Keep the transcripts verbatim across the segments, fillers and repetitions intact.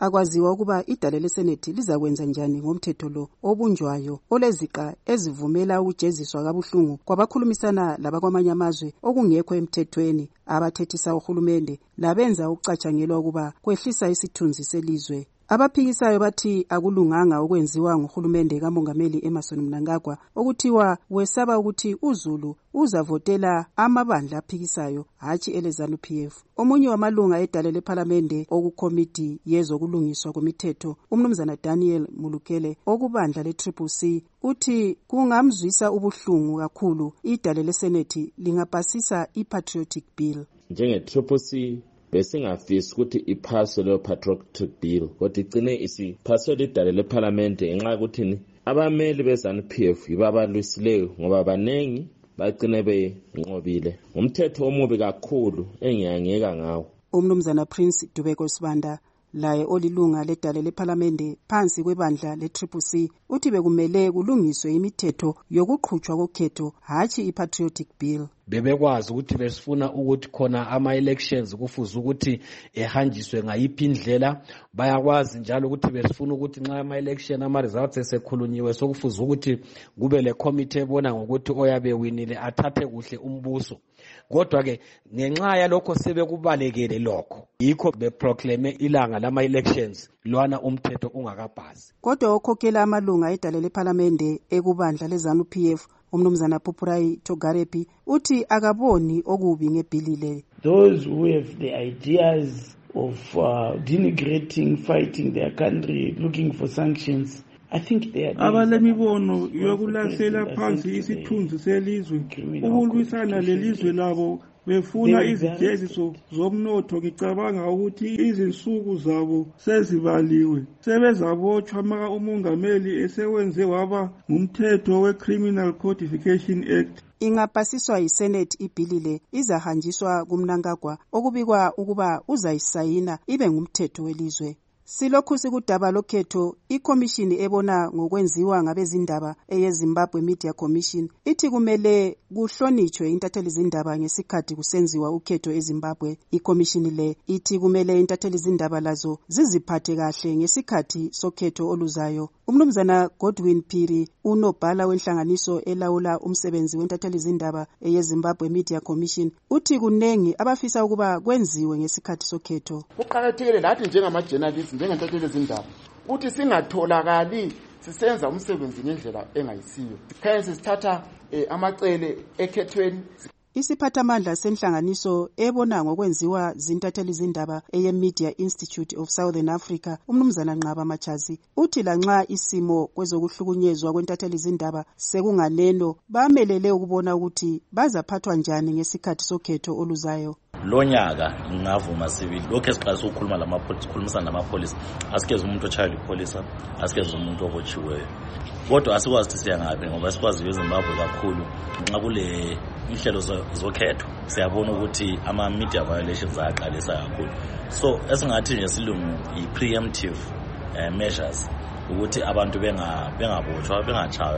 Akwaziwa ukuba idale leSenethi lizakwenza njani ngomthetho lo obunjwayo oleziqa ezivumela ukujeziswa kabuhlungu kwabakhulumisana labakwamanye amazwe okungekho emthethweni, abathethisa uhulumende labenza ukucatshangelwa ukuba kwehlisa isithunzi selizwe. Abaphikisayo bathi akulunganga okwenziwa nguhulumende kaMongameli Emmerson Mnangagwa okuthiwa wesaba ukuthi uZulu uzavotela amabandla aphikisayo hatshi eleZANU-P F. Omunye wamalunga edale lephalamende okukomiti yezokulungiswa kwemithetho, umnumzana Daniel Mulukele okubandla le-Triple C, uthi kungamzwisa ubuhlungu kakhulu idale leSenethi lingapasisa i-Patriotic Bill. Njenge-Triple C besingafisi ukuthi iphaswe leyo patriotic bill kodwa igcine isiphaswe lidale lephalamende ngenxa yokuthi abameli beZANU-P F yibo abalwisileyo ngoba banengi bagcine benqobile ngumthetho omubi kakhulu engiyangeka ngawo. Umnumzana Prince Dubeko Sibanda laye olilunga ledale lephalamende phansi kwebandla le-Triple C uthi bekumele kulungiswe imithetho yokuqhutshwa kokhetho hatshi i-Patriotic Bill. Bebekwazi ukuthi besifuna ukuthi khona ama-elections kufuze ukuthi ehanjiswe ngayiphi indlela. Bayakwazi njalo ukuthi besifuna ukuthi nxa ama-election ama-results esekhulunyiwe sokufuze ukuthi kube le committee ebona ngokuthi oyabe winile athathe kuhle umbuso. Kodwa-ke ngenxa yalokho sebekubalekele lokho yikho beproclame ilanga lama-elections lwana umthetho ungakabhasi. Kodwa okhokhela amalunga edale lephalamende ekubandla leZANU-P F umnumzana Pupurai Togarepi uthi akaboni okubi ngebhili le. Those who have the ideas of uh, denigrating, fighting their country, looking for sanctions, I think they are abalemibono yokulahlela phansi isithunzi selizwe ukulwisana lelizwe labo befuna izijeziso zomnotho. Ngicabanga ukuthi izinsuku zabo sezibaliwe, sebezabotshwa maka umongameli esewenze waba ngumthetho we-Criminal Codification Act. Ingapasiswa yiSenate ibhili le izahanjiswa kuMnangagwa okubikwa ukuba uzayisayina ibe ngumthetho welizwe. Silokhu sikudaba lokhetho, ikomishini ebona ngokwenziwa ngabezindaba eyeZimbabwe Media Commission ithi kumele kuhlonitshwe intatheli zindaba ngesikhathi kusenziwa ukhetho eZimbabwe. Ikomishini le ithi kumele intatheli zindaba lazo ziziphathe kahle ngesikhathi sokhetho oluzayo. Umnumzana Godwin Phiri unobhala wenhlanganiso elawula umsebenzi wentatheli zindaba eyeZimbabwe Media Commission uthi kunengi abafisa ukuba kwenziwe ngesikhathi sokhetho. Kuqakathekile lathi njengama-journalists njengentatheli zindaba ukuthi singatholakali sisenza umsebenzi ngendlela engayisiyo. Sikhanye sithatha eh, amacele ekhethweni. Isiphathamandla senhlanganiso ebona ngokwenziwa zintatheli zindaba eye-Media Institute of Southern Africa umnumzana Nqaba Machazi uthi lanxa isimo kwezokuhlukunyezwa kwentatheli zindaba sekunganeno bamelele ukubona ukuthi bazaphathwa njani ngesikhathi sokhetho oluzayo. Lonyaka ngavuma sibili lokho esiqalisa ukukhuluma lamapholisa ukukhulumisana namapholisa asikeze umuntu ochild police asikeze umuntu obotshiweyo kodwa asikwazi ukuthi siyangaphi ngoba sikwazi eZimbabwe kakhulu nxa kule inhlelo zokhetho siyabona ukuthi ama media violations ayaqalisa kakhulu. So esingathi nje silungu i preemptive uh, measures ukuthi abantu benga bengabotshwa bengachaywa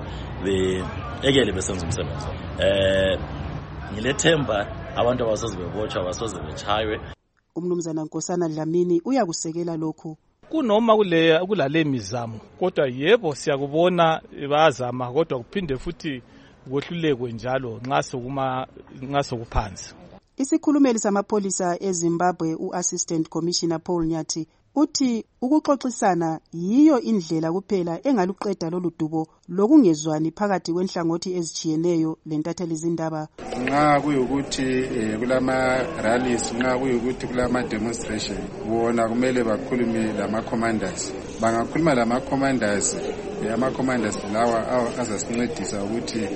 beekele besenza umsebenzi. Eh ngilethemba abantu abasoze bebotshwa abasoze bechaywe. Umnumzana Nkosana Dlamini uyakusekela lokhu. Kunoma kule kulale mizamo kodwa yebo siyakubona bazama kodwa kuphinde futhi kwehlulekwe njalo nxa sokuma nxa sokuphansi. Isikhulumeli samapholisa eZimbabwe uAssistant Commissioner Paul Nyathi uthi ukuxoxisana yiyo indlela kuphela engaluqeda loludubo lokungezwani phakathi kwenhlangothi ezijiyeneyo lentatheli zindaba. Nxa kuyukuthi kulama rallies nxa kuyukuthi kulama demonstration bona kumele bakhulume lama commanders. Bangakhuluma lama commanders ama commanders lawa azasincedisa ukuthi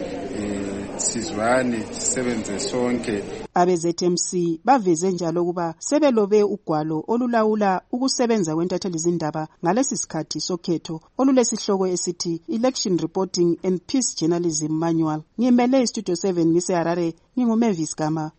sizwane sisebenze sonke. Abe-Z M C baveze njalo kuba sebelobe ugwalo olulawula ukusebenza kwentatheli zindaba ngalesi sikhathi sokhetho olulesihloko esithi Election Reporting and Peace Journalism Manual. Ngimele iStudio seven ngise Harare, nginguMavis Gama.